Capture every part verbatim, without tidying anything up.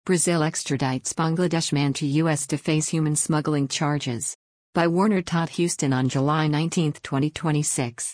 Brazil extradites Bangladesh man to U S to face human smuggling charges. By Warner Todd Houston on July nineteenth, twenty twenty-six.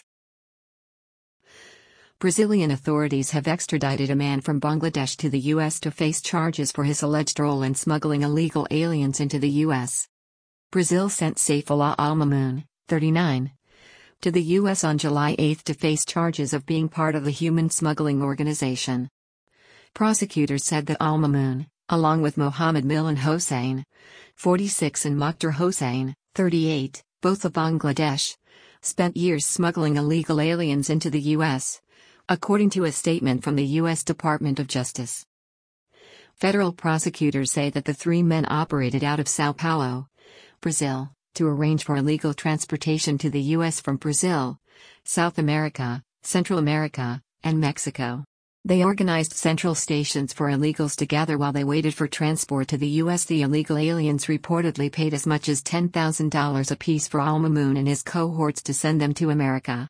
Brazilian authorities have extradited a man from Bangladesh to the U S to face charges for his alleged role in smuggling illegal aliens into the U S. Brazil sent Saifullah Al-Mamoun, thirty-nine, to the U S on July eighth to face charges of being part of the human smuggling organization. Prosecutors said that Al-Mamoun, along with Mohammed Milan Hossain, forty-six, and Mukhtar Hossain, thirty-eight, both of Bangladesh, spent years smuggling illegal aliens into the U S, according to a statement from the U S Department of Justice. Federal prosecutors say that the three men operated out of Sao Paulo, Brazil, to arrange for illegal transportation to the U S from Brazil, South America, Central America, and Mexico. They organized central stations for illegals to gather while they waited for transport to the U S. The illegal aliens reportedly paid as much as ten thousand dollars apiece for Al-Mamoun and his cohorts to send them to America.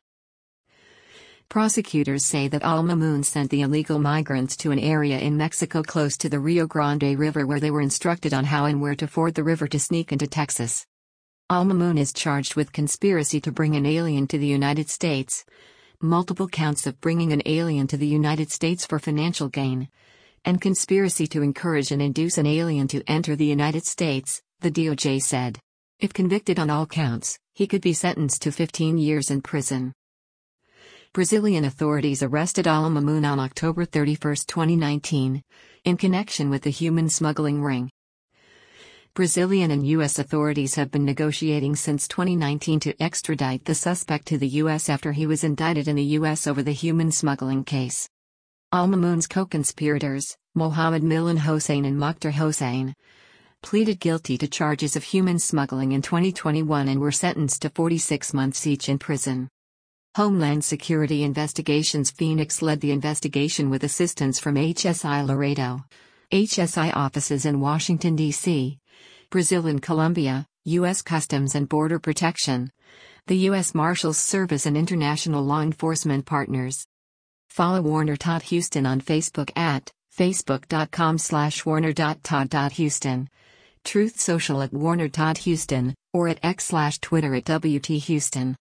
Prosecutors say that Al-Mamoun sent the illegal migrants to an area in Mexico close to the Rio Grande River where they were instructed on how and where to ford the river to sneak into Texas. Al-Mamoun is charged with conspiracy to bring an alien to the United States, multiple counts of bringing an alien to the United States for financial gain, and conspiracy to encourage and induce an alien to enter the United States, the D O J said. If convicted on all counts, he could be sentenced to fifteen years in prison. Brazilian authorities arrested Al-Mamoun on October thirty-first, twenty nineteen, in connection with the human smuggling ring. Brazilian and U S authorities have been negotiating since twenty nineteen to extradite the suspect to the U S after he was indicted in the U S over the human smuggling case. Al-Mamoun's co-conspirators, Mohammed Milan Hossain and Mukhtar Hossain, pleaded guilty to charges of human smuggling in twenty twenty-one and were sentenced to forty-six months each in prison. Homeland Security Investigations Phoenix led the investigation with assistance from H S I Laredo, H S I offices in Washington, D C, Brazil and Colombia, U S Customs and Border Protection, the U S Marshals Service and international law enforcement partners. Follow Warner Todd Houston on Facebook at facebook.com slash warner.todd.houston, Truth Social at Warner Todd Houston, or at X slash Twitter at W T Houston.